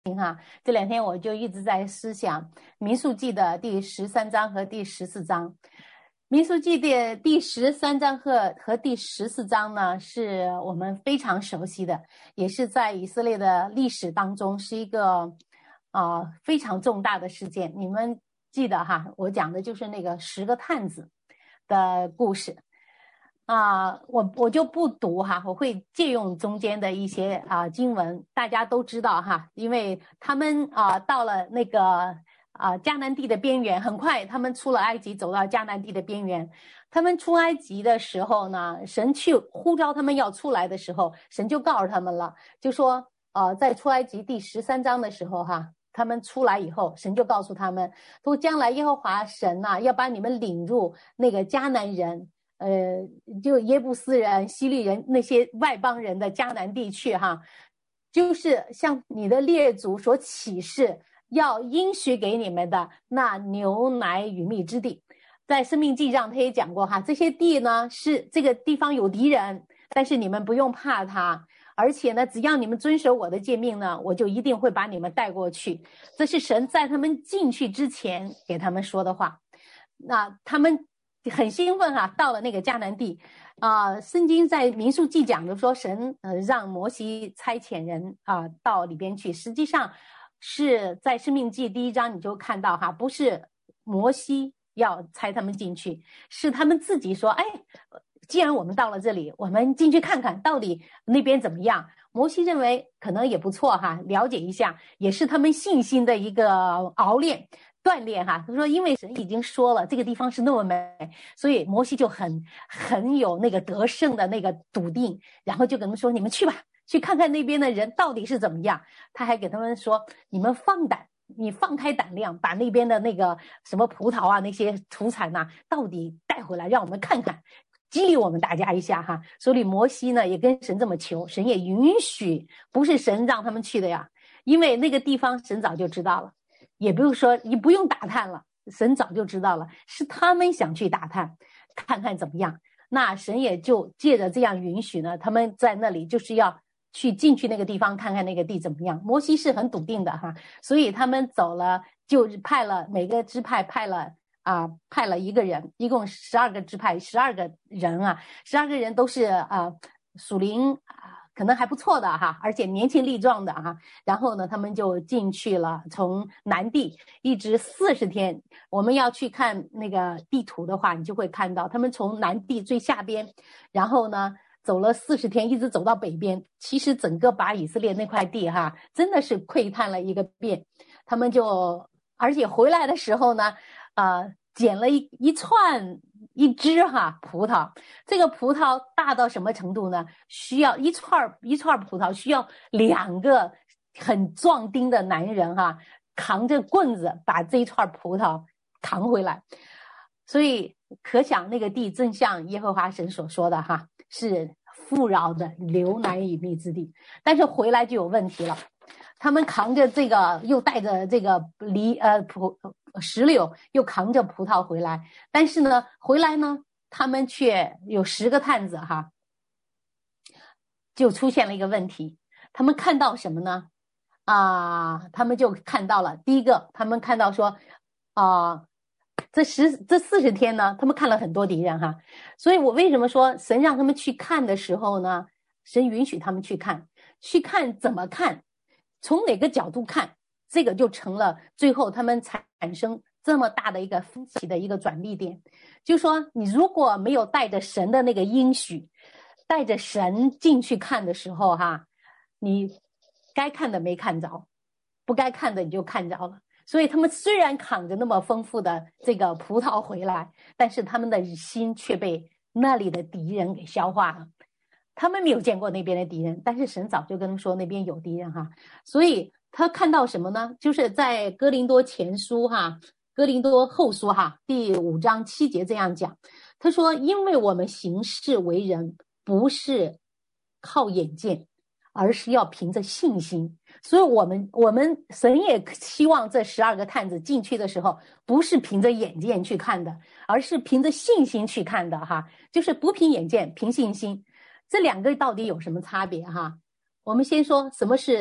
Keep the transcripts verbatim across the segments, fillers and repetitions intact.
哈，这两天我就一直在思想民数记的第十三章和第十四章。民数记的第十三章和和第十四章呢，是我们非常熟悉的，也是在以色列的历史当中是一个啊、呃、非常重大的事件。你们记得哈，我讲的就是那个十个探子的故事。啊、呃，我我就不读哈，我会借用中间的一些啊、呃、经文，大家都知道哈，因为他们啊、呃、到了那个啊、呃、迦南地的边缘，很快他们出了埃及，走到迦南地的边缘。他们出埃及的时候呢，神去呼召他们要出来的时候，神就告诉他们了，就说呃在出埃及第十三章的时候哈。他们出来以后，神就告诉他们，说将来耶和华神呐、啊，要把你们领入那个迦南人。呃，就耶布斯人、希利人那些外邦人的迦南地区哈，就是像你的列祖所启示要应许给你们的那牛奶与蜜之地。在生命记上他也讲过哈，这些地呢是这个地方有敌人，但是你们不用怕他，而且呢只要你们遵守我的诫命呢，我就一定会把你们带过去。这是神在他们进去之前给他们说的话。那他们很兴奋哈、啊，到了那个迦南地啊、呃，圣经在民数记讲的说神呃让摩西差遣人啊、呃、到里边去，实际上是在生命记第一章你就看到哈，不是摩西要差他们进去，是他们自己说，哎，既然我们到了这里，我们进去看看到底那边怎么样。摩西认为可能也不错哈，了解一下，也是他们信心的一个熬炼锻炼哈。他说因为神已经说了这个地方是那么美，所以摩西就很很有那个得胜的那个笃定，然后就跟他们说，你们去吧，去看看那边的人到底是怎么样。他还给他们说，你们放胆，你放开胆量，把那边的那个什么葡萄啊那些土产啊到底带回来让我们看看，激励我们大家一下哈。所以摩西呢也跟神这么求，神也允许，不是神让他们去的呀，因为那个地方神早就知道了，也不用说你不用打探了，神早就知道了，是他们想去打探看看怎么样。那神也就借着这样允许呢，他们在那里就是要去进去那个地方看看那个地怎么样。摩西是很笃定的哈，所以他们走了，就派了每个支派派了啊，派了一个人，一共十二个支派，十二个人啊，十二个人都是啊属灵啊，可能还不错的哈，而且年轻力壮的哈。然后呢，他们就进去了，从南地一直四十天。我们要去看那个地图的话，你就会看到他们从南地最下边，然后呢走了四十天，一直走到北边。其实整个把以色列那块地哈，真的是窥探了一个遍。他们就，而且回来的时候呢，呃，捡了一一串一只哈葡萄。这个葡萄大到什么程度呢？需要一串一串葡萄需要两个很壮丁的男人哈，扛着棍子把这一串葡萄扛回来。所以可想那个地正像耶和华神所说的哈，是富饶的流奶与蜜之地。但是回来就有问题了，他们扛着这个，又带着这个梨呃葡石榴，又扛着葡萄回来。但是呢，回来呢，他们却有十个探子哈，就出现了一个问题。他们看到什么呢？啊，他们就看到了，第一个，他们看到说，啊，这十这四十天呢，他们看了很多敌人哈。所以我为什么说神让他们去看的时候呢，神允许他们去看，去看怎么看，从哪个角度看，这个就成了最后他们产生这么大的一个分歧的一个转捩点。就是说你如果没有带着神的那个应许，带着神进去看的时候哈，你该看的没看着，不该看的你就看着了。所以他们虽然扛着那么丰富的这个葡萄回来，但是他们的心却被那里的敌人给消化了。他们没有见过那边的敌人，但是神早就跟他们说那边有敌人哈。所以他看到什么呢？就是在哥林多前书哈，哥林多后书哈第五章七节这样讲，他说因为我们行事为人不是靠眼见，而是要凭着信心。所以我们我们神也希望这十二个探子进去的时候，不是凭着眼见去看的，而是凭着信心去看的哈，就是不凭眼见，凭信心。这两个到底有什么差别哈？我们先说什么是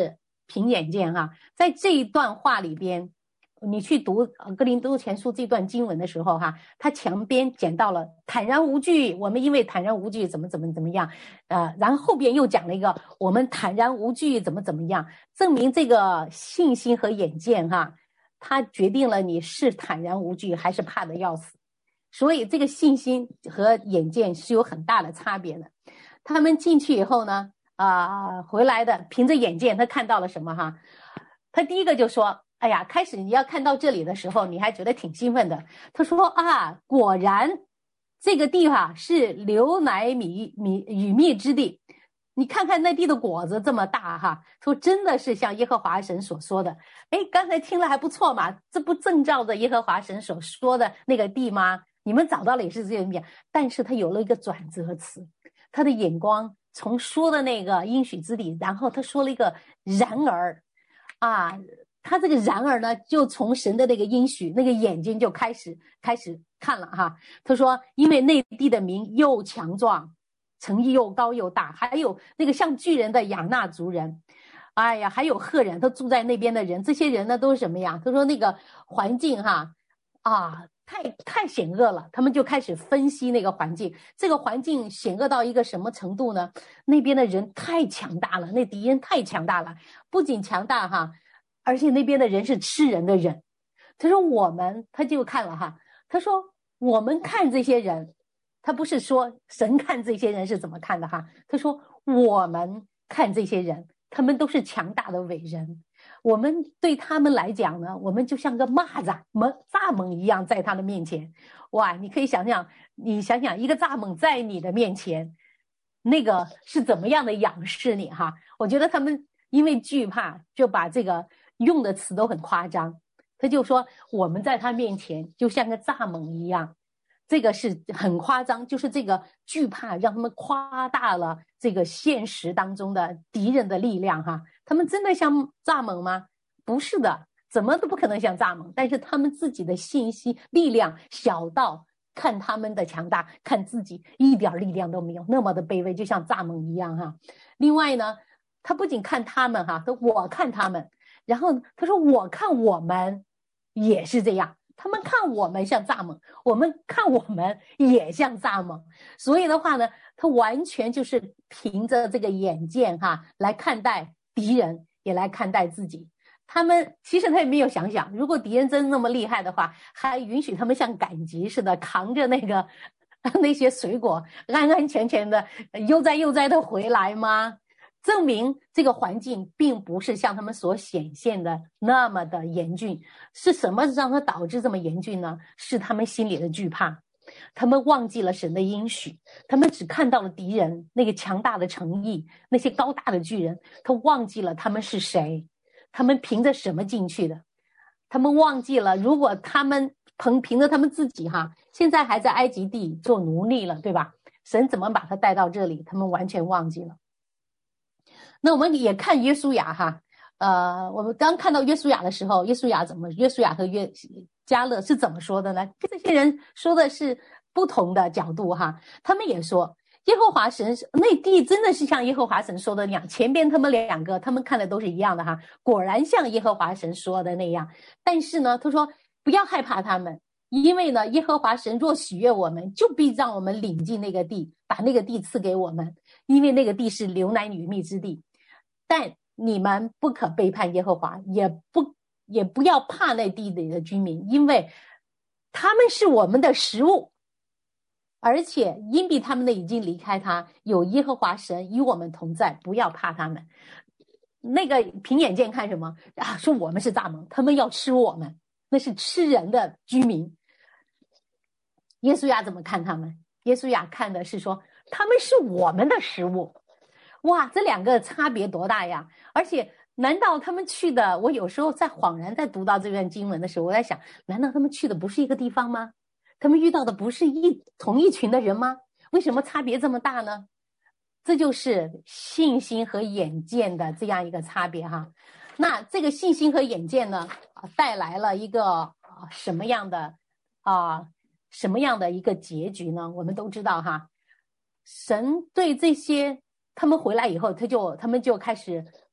凭眼见哈，在这一段话里边，你去读哥林多前书这段经文的时候哈，他墙边讲到了坦然无惧，我们因为坦然无惧怎么怎么怎么样，呃，然后后边又讲了一个我们坦然无惧怎么怎么样，证明这个信心和眼见哈，它决定了你是坦然无惧还是怕得要死。所以这个信心和眼见是有很大的差别的。他们进去以后呢，啊、呃，回来的凭着眼见，他看到了什么哈？他第一个就说：“哎呀，开始你要看到这里的时候，你还觉得挺兴奋的。”他说：“啊，果然这个地方是流奶米米与蜜之地。你看看那地的果子这么大哈，说真的是像耶和华神所说的。哎，刚才听了还不错嘛，这不正照着耶和华神所说的那个地吗？你们找到了也是这样。但是他有了一个转折词。”他的眼光从说的那个应许之地，然后他说了一个然而啊，他这个然而呢，就从神的那个应许，那个眼睛就开始开始看了哈。他说，因为那地的民又强壮，城邑又高又大，还有那个像巨人的亚纳族人，哎呀，还有赫人，他住在那边的人，这些人呢都是什么呀？他说那个环境哈啊。太太险恶了，他们就开始分析那个环境，这个环境险恶到一个什么程度呢？那边的人太强大了，那敌人太强大了，不仅强大哈，而且那边的人是吃人的人。他说我们，他就看了哈，他说我们看这些人，他不是说神看这些人是怎么看的哈，他说我们看这些人，他们都是强大的伟人。我们对他们来讲呢，我们就像个蚂蚱、蚱蜢一样在他的面前。哇，你可以想想，你想想一个蚱蜢在你的面前，那个是怎么样的仰视你哈？我觉得他们因为惧怕，就把这个用的词都很夸张。他就说我们在他面前就像个蚱蜢一样，这个是很夸张，就是这个惧怕让他们夸大了这个现实当中的敌人的力量哈。他们真的像蚱蜢吗？不是的，怎么都不可能像蚱蜢。但是他们自己的信息力量小到看他们的强大，看自己一点力量都没有，那么的卑微，就像蚱蜢一样哈。另外呢，他不仅看他们哈，他我看他们，然后他说我看我们也是这样。他们看我们像蚱蜢，我们看我们也像蚱蜢。所以的话呢，他完全就是凭着这个眼见哈来看待敌人，也来看待自己。他们其实他也没有想想，如果敌人真那么厉害的话，还允许他们像赶集似的扛着那个那些水果安安全全的悠哉悠哉的回来吗？证明这个环境并不是像他们所显现的那么的严峻。是什么让它导致这么严峻呢？是他们心里的惧怕，他们忘记了神的应许，他们只看到了敌人那个强大的城邑，那些高大的巨人，他忘记了他们是谁，他们凭着什么进去的。他们忘记了，如果他们凭凭着他们自己哈，现在还在埃及地做奴隶了，对吧？神怎么把他带到这里，他们完全忘记了。那我们也看约书亚哈，呃，我们刚看到约书亚的时候，约书亚怎么，约书亚和约迦勒是怎么说的呢？这些人说的是不同的角度哈，他们也说耶和华神那地真的是像耶和华神说的那样，前边他们两个他们看的都是一样的哈，果然像耶和华神说的那样。但是呢，他说不要害怕他们，因为呢，耶和华神若喜悦我们，就必让我们领进那个地，把那个地赐给我们，因为那个地是流奶与蜜之地。但你们不可背叛耶和华，也不也不要怕那地里的居民，因为他们是我们的食物，而且因比他们的已经离开他，有耶和华神与我们同在，不要怕他们。那个凭眼见看什么啊？说我们是蚱蜢，他们要吃我们，那是吃人的居民。耶稣亚怎么看他们？耶稣亚看的是说他们是我们的食物。哇，这两个差别多大呀！而且难道他们去的，我有时候在恍然在读到这段经文的时候，我在想，难道他们去的不是一个地方吗？他们遇到的不是一同一群的人吗？为什么差别这么大呢？这就是信心和眼见的这样一个差别哈。那这个信心和眼见呢，带来了一个什么样的啊什么样的一个结局呢？我们都知道哈，神对这些他们回来以后，他就他们就开始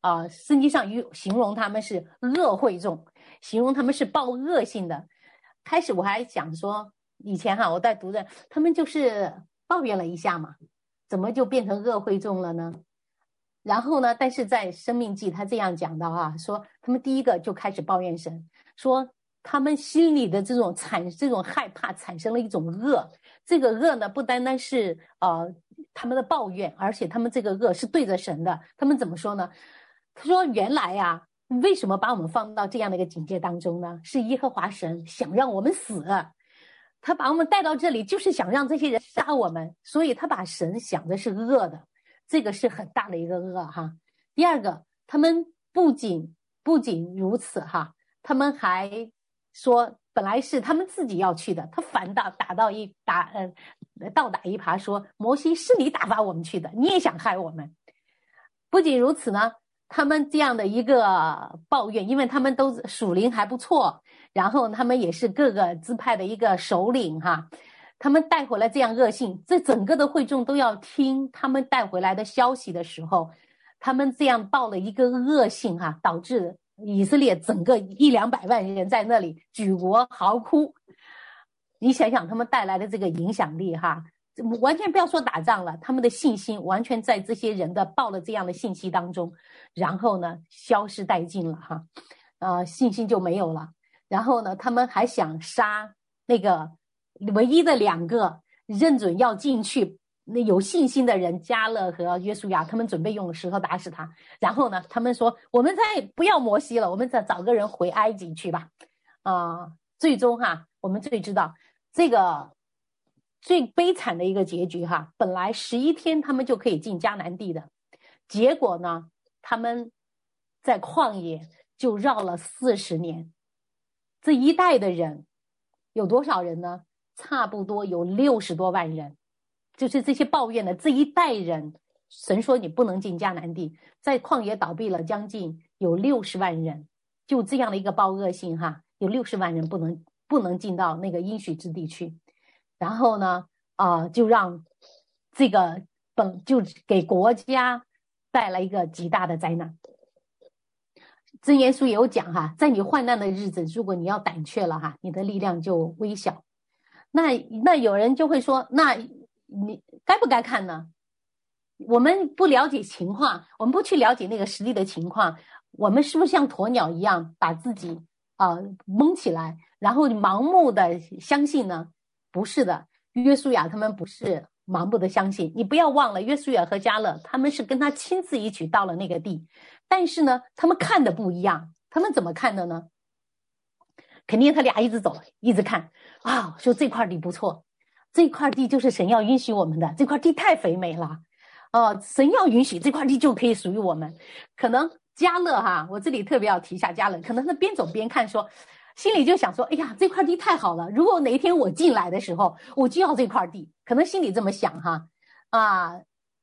啊、呃，圣经上形容他们是恶会众，形容他们是报恶性的。开始我还想说，以前哈我在读的，他们就是抱怨了一下嘛，怎么就变成恶会众了呢？然后呢，但是在生命记他这样讲到啊，说他们第一个就开始抱怨神，说他们心里的这种产这种害怕产生了一种恶，这个恶呢不单单是呃他们的抱怨，而且他们这个恶是对着神的。他们怎么说呢？他说原来啊，为什么把我们放到这样的一个境界当中呢？是耶和华神想让我们死，他把我们带到这里就是想让这些人杀我们，所以他把神想的是恶的，这个是很大的一个恶哈。第二个，他们不仅不仅如此哈，他们还说本来是他们自己要去的，他反倒打到一打呃倒打一耙，说摩西是你打发我们去的，你也想害我们。不仅如此呢，他们这样的一个抱怨，因为他们都属灵还不错，然后他们也是各个支派的一个首领哈，他们带回来这样恶性，这整个的会众都要听他们带回来的消息的时候，他们这样报了一个恶性哈，导致以色列整个一两百万人在那里举国嚎哭。你想想他们带来的这个影响力哈，完全不要说打仗了，他们的信心完全在这些人的报了这样的信息当中，然后呢消失殆尽了哈，呃信心就没有了。然后呢他们还想杀那个唯一的两个认准要进去那有信心的人迦勒和约书亚，他们准备用石头打死他。然后呢他们说我们再不要摩西了，我们再找个人回埃及去吧。啊、呃，最终哈我们最知道这个最悲惨的一个结局哈，本来十一天他们就可以进迦南地的，结果呢他们在旷野就绕了四十年。这一代的人有多少人呢？差不多有六十多万人，就是这些抱怨的这一代人，神说你不能进迦南地，在旷野倒闭了将近有六十万人，就这样的一个报恶性哈，有六十万人不能不能进到那个应许之地去。然后呢啊、呃，就让这个本就给国家带来一个极大的灾难。箴言书也有讲哈，在你患难的日子，如果你要胆怯了哈，你的力量就微小。那那有人就会说，那你该不该看呢？我们不了解情况，我们不去了解那个实际的情况，我们是不是像鸵鸟一样把自己啊、呃、蒙起来，然后盲目的相信呢？不是的，约书亚他们不是盲目的相信。你不要忘了，约书亚和迦勒他们是跟他亲自一起到了那个地，但是呢他们看的不一样。他们怎么看的呢？肯定他俩一直走，一直看啊，说这块地不错，这块地就是神要允许我们的，这块地太肥美了哦、呃，神要允许这块地就可以属于我们。可能迦勒哈，我这里特别要提一下迦勒，可能他边走边看说，心里就想说，哎呀这块地太好了，如果哪一天我进来的时候我就要这块地，可能心里这么想哈啊。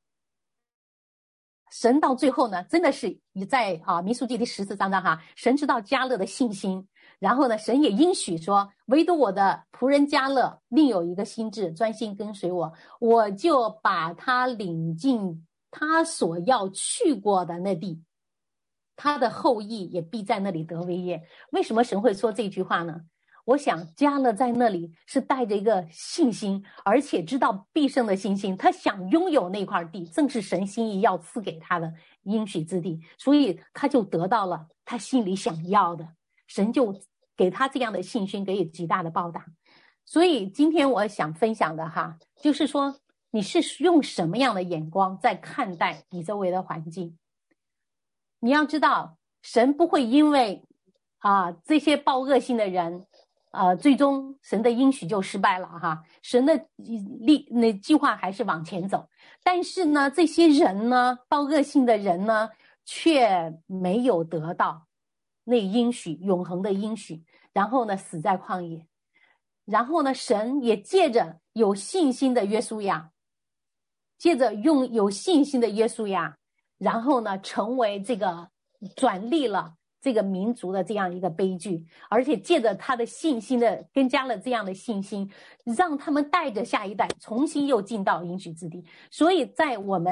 神到最后呢真的是在啊民数记第十四章的哈，神知道迦勒的信心，然后呢神也应许说，唯独我的仆人迦勒另有一个心志，专心跟随我，我就把他领进他所要去过的那地，他的后裔也必在那里得为业。为什么神会说这句话呢？我想迦勒在那里是带着一个信心，而且知道必胜的信心，他想拥有那块地，正是神心意要赐给他的应许之地，所以他就得到了他心里想要的，神就给他这样的信心，给予极大的报答。所以今天我想分享的哈，就是说你是用什么样的眼光在看待你周围的环境。你要知道神不会因为啊这些报恶性的人呃，最终神的应许就失败了哈，神的力那计划还是往前走，但是呢这些人呢报恶性的人呢却没有得到那应许永恒的应许，然后呢死在旷野。然后呢神也借着有信心的约书亚，借着用有信心的约书亚，然后呢成为这个转立了这个民族的这样一个悲剧，而且借着他的信心的跟加了这样的信心，让他们带着下一代重新又进到应许之地。所以在我们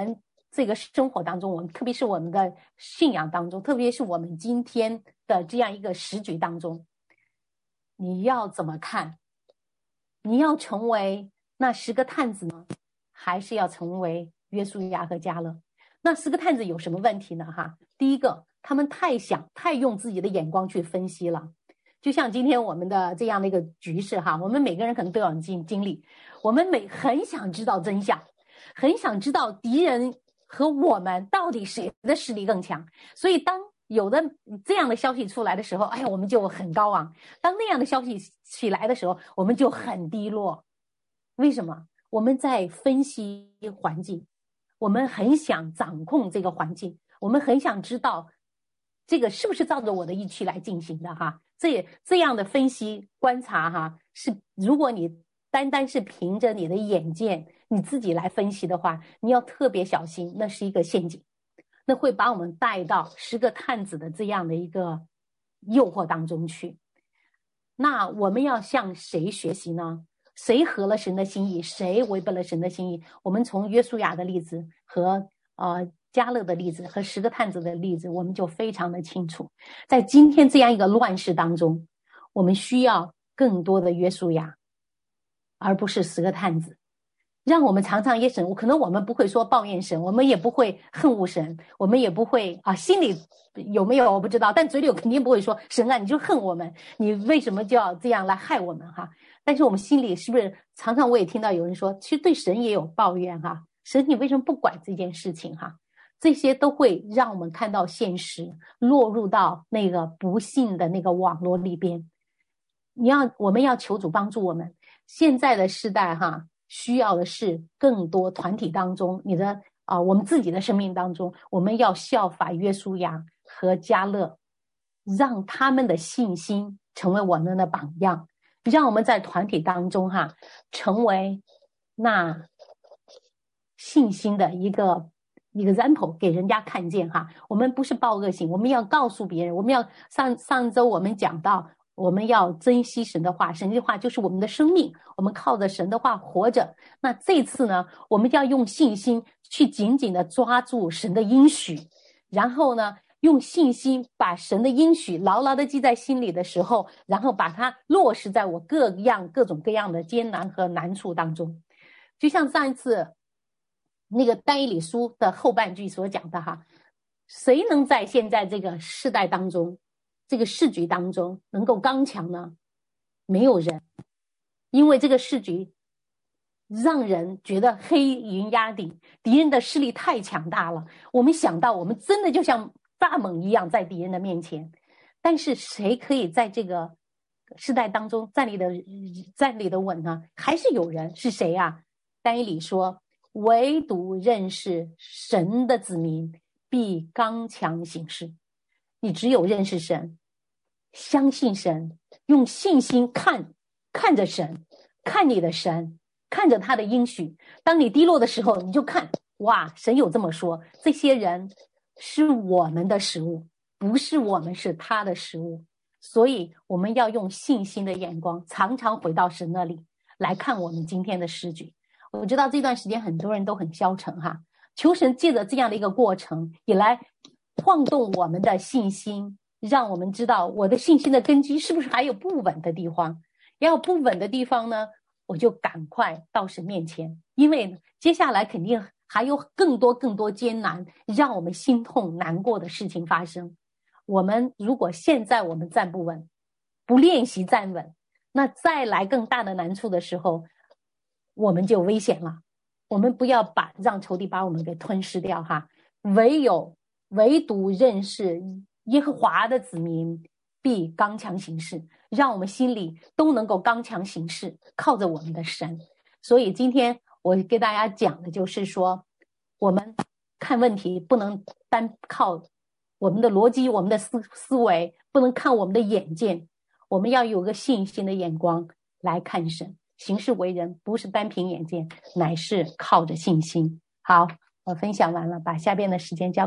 这个生活当中，我们特别是我们的信仰当中，特别是我们今天的这样一个时局当中，你要怎么看？你要成为那十个探子呢，还是要成为约书亚和迦勒？那十个探子有什么问题呢？哈，第一个，他们太想太用自己的眼光去分析了。就像今天我们的这样的一个局势哈，我们每个人可能都有经经历，我们每很想知道真相，很想知道敌人和我们到底谁的实力更强。所以当有的这样的消息出来的时候，哎呀，我们就很高昂；当那样的消息起来的时候，我们就很低落。为什么？我们在分析环境，我们很想掌控这个环境，我们很想知道这个是不是照着我的意趣来进行的哈。这这样的分析观察哈，是如果你单单是凭着你的眼见你自己来分析的话，你要特别小心，那是一个陷阱，那会把我们带到十个探子的这样的一个诱惑当中去。那我们要向谁学习呢？谁合了神的心意，谁违背了神的心意？我们从约书亚的例子和呃迦勒的例子和十个探子的例子，我们就非常的清楚。在今天这样一个乱世当中，我们需要更多的约书亚，而不是十个探子。让我们常常也神，可能我们不会说抱怨神，我们也不会恨恶神，我们也不会啊，心里有没有我不知道，但嘴里肯定不会说神啊，你就恨我们，你为什么就要这样来害我们哈？但是我们心里是不是常常我也听到有人说，其实对神也有抱怨哈，神你为什么不管这件事情哈？这些都会让我们看到现实，落入到那个不幸的那个网络里边。你要我们要求主帮助我们，现在的时代哈。需要的是更多团体当中，你的啊、呃，我们自己的生命当中，我们要效法约书亚和迦勒，让他们的信心成为我们的榜样，让我们在团体当中哈，成为那信心的一个一个 example 给人家看见哈。我们不是报恶性，我们要告诉别人，我们要上上周我们讲到。我们要珍惜神的话，神的话就是我们的生命，我们靠着神的话活着。那这次呢，我们要用信心去紧紧的抓住神的应许，然后呢，用信心把神的应许牢牢的记在心里的时候，然后把它落实在我各样各种各样的艰难和难处当中。就像上一次那个但以理书的后半句所讲的哈，谁能在现在这个世代当中这个市局当中能够刚强呢？没有人，因为这个市局让人觉得黑云压顶，敌人的势力太强大了。我们想到我们真的就像蚱蜢一样在敌人的面前，但是谁可以在这个世代当中站立的站立的稳呢？还是有人，是谁啊？但以理说，唯独认识神的子民必刚强行事。你只有认识神，相信神，用信心看看着神，看你的神，看着他的应许。当你低落的时候，你就看，哇，神有这么说，这些人是我们的食物，不是我们是他的食物。所以我们要用信心的眼光，常常回到神那里来看我们今天的时局。我知道这段时间很多人都很消沉哈，求神借着这样的一个过程，也来晃动我们的信心，让我们知道我的信心的根基是不是还有不稳的地方。要有不稳的地方呢，我就赶快到神面前，因为接下来肯定还有更多更多艰难让我们心痛难过的事情发生。我们如果现在我们站不稳，不练习站稳，那再来更大的难处的时候，我们就危险了。我们不要把让仇敌把我们给吞噬掉哈，唯有唯独认识耶和华的子民必刚强行事，让我们心里都能够刚强行事，靠着我们的神。所以今天我给大家讲的就是说，我们看问题不能单靠我们的逻辑，我们的思思维，不能看我们的眼见，我们要有个信心的眼光来看神。行事为人不是单凭眼见，乃是靠着信心。好，我分享完了，把下边的时间交